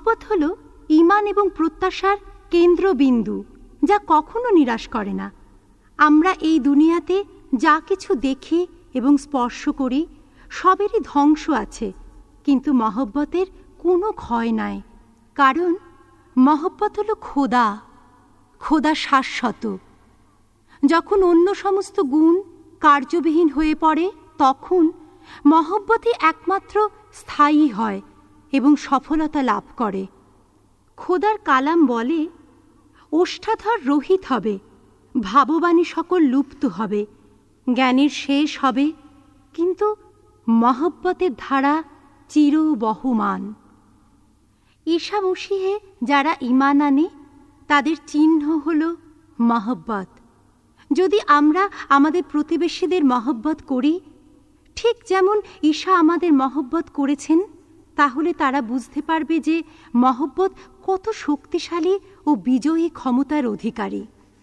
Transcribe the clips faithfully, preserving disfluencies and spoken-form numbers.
মহব্বত হল ঈমান এবং প্রত্যাশার কেন্দ্রবিন্দু, যা কখনো নিরাশ করে না। আমরা এই দুনিয়াতে যা কিছু দেখি এবং স্পর্শ করি সবেরই ধ্বংস আছে, কিন্তু মহব্বতের কোনো ক্ষয় নাই, কারণ মহব্বত হল খোদা। খোদা শাশ্বত। যখন অন্য সমস্ত গুণ কার্যবিহীন হয়ে পড়ে, তখন মহব্বতই একমাত্র স্থায়ী হয় এবং সফলতা লাভ করে। খোদার কালাম বলে, ওষ্ঠাধর রহিত হবে, ভাববাণী সকল লুপ্ত হবে, জ্ঞানের শেষ হবে, কিন্তু মহব্বতের ধারা চির বহমান। ঈসা মসীহে যারা ঈমান আনে তাদের চিহ্ন হল মহব্বত। যদি আমরা আমাদের প্রতিবেশীদের মহব্বত করি, ঠিক যেমন ঈসা আমাদের মহব্বত করেছেন, তাহলে তারা বুঝতে পারবে যে মহব্বত কত শক্তিশালী ও বিজয়ী ক্ষমতার অধিকারী।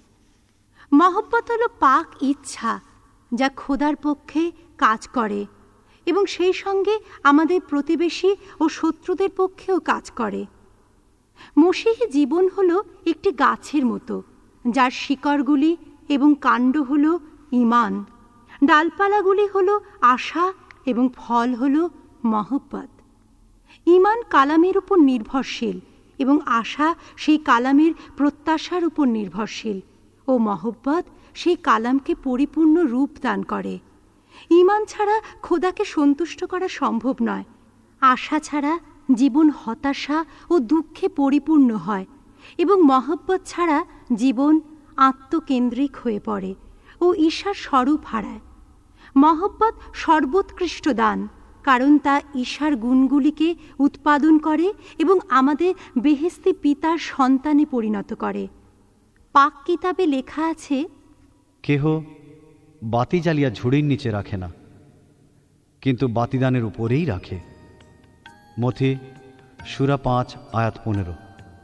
মহব্বত হল পাক ইচ্ছা, যা খোদার পক্ষে কাজ করে এবং সেই সঙ্গে আমাদের প্রতিবেশী ও শত্রুদের পক্ষেও কাজ করে। মসীহী জীবন হল একটি গাছের মতো, যার শিকড়গুলি এবং কাণ্ড হল ঈমান, ডালপালাগুলি হল আশা এবং ফল হল মহব্বত। ঈমান কালামের উপর নির্ভরশীল এবং আশা সেই কালামের প্রত্যাশার উপর নির্ভরশীল, ও মহব্বত সেই কালামকে পরিপূর্ণ রূপ দান করে। ঈমান ছাড়া খোদাকে সন্তুষ্ট করা সম্ভব নয়। আশা ছাড়া জীবন হতাশা ও দুঃখে পরিপূর্ণ হয়, এবং মহব্বত ছাড়া জীবন আত্মকেন্দ্রিক হয়ে পড়ে ও ঈশার স্বরূপ হারায়। মহব্বত সর্বোৎকৃষ্ট দান, কারণ তা ঈশার গুণগুলিকে উৎপাদন করে এবং আমাদের বেহেশতি পিতার সন্তানে পরিণত করে। পাক কিতাবে লেখা আছে, কেহ বাতি জ্বালিয়া ঝুড়ির নিচে রাখে না, কিন্তু বাতিদানের উপরেই রাখে। মথি সূরা পাঁচ আয়াত পনেরো।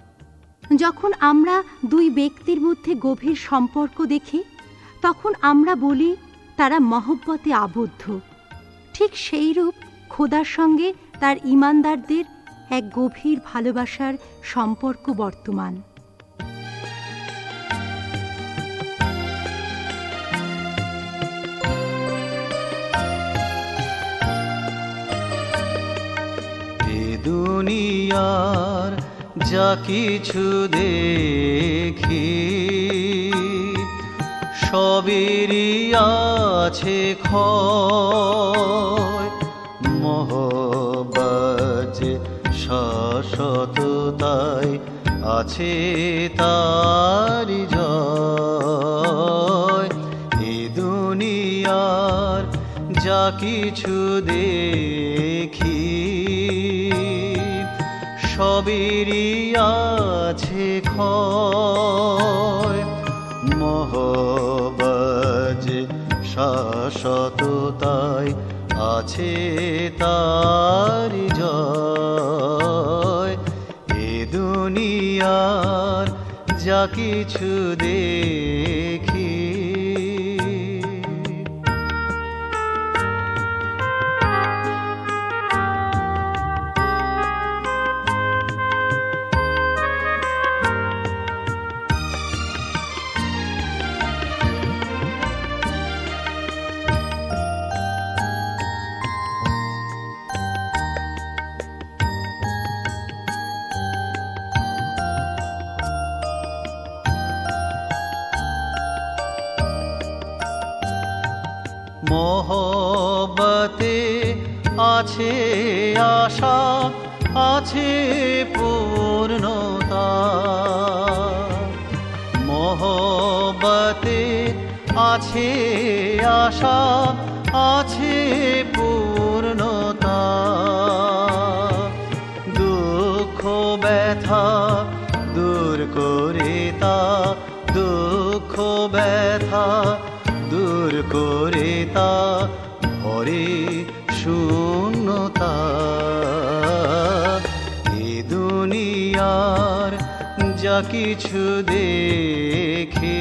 যখন আমরা দুই ব্যক্তির মধ্যে গভীর সম্পর্ক দেখি, তখন আমরা বলি তারা মহব্বতে আবদ্ধ। ঠিক সেইরূপ খোদার সঙ্গে তার ঈমানদারদের এক গভীর ভালোবাসার সম্পর্ক বর্তমান। দুনিয়ার যা কিছু দেখি সবেরই আছে ক্ষয়, মহব্বত যে শাশ্বততায় আছে তারি জয়। এ দুনিয়ার যা কিছু দেখি সবেরই আছে ক্ষয়, মহব্বত যে শাশ্বততায় আছে তারি জয়। এ দুনিয়ার যা কিছু দেখি মহব্বতে আছে আশা, আছে পূর্ণতা। মহব্বতে আছে আশা, আছে পূর্ণতা। দুঃখ ব্যথা দূর করে তা, দুঃখ ব্যথা দূর করে তা ভরে শূন্যতা। এ দুনিয়ার যা কিছু দেখি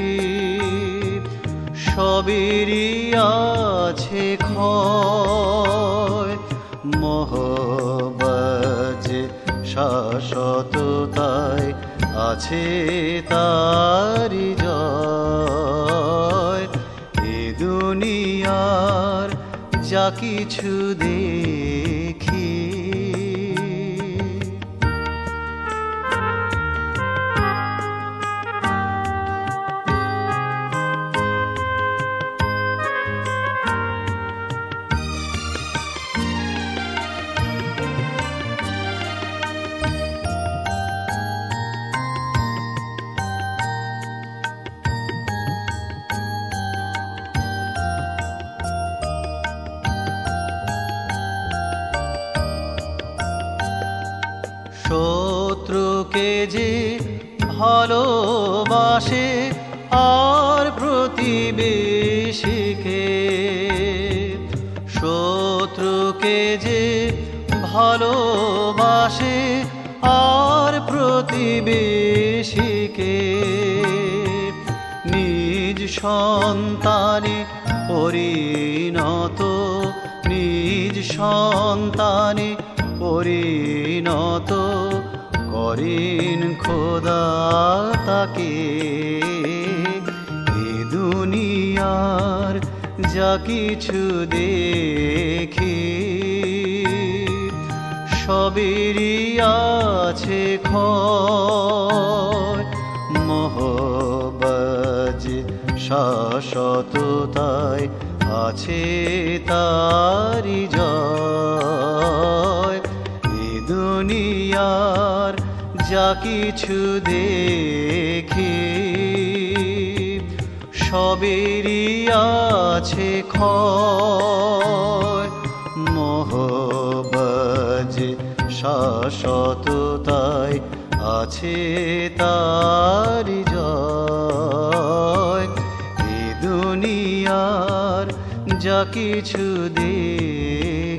সবেরই আছে ক্ষয়, মহব্বত যে শাশ্বততায় আছে তারি জয়। এ দুনিয়ার যা কিছু দেখি শত্রুকে যে ভালোবাসে আর প্রতিবেশীকে, শত্রুকে যে ভালোবাসে আর প্রতিবেশীকে, নিজ সন্তানে পরিণত, নিজ সন্তানে পরিণত করেন খোদা তাকে। এ দুনিয়ার যা কিছু দেখি সবেরই আছে ক্ষয়, মহব্বত শাশ্বততায় আছে তারি জয়। এ দুনিয়ার যা কিছু দেখি সবেরই আছে ক্ষয়, মহব্বত শাশ্বততায় আছে তারি জয়। এ দুনিয়ার যা কিছু দেখি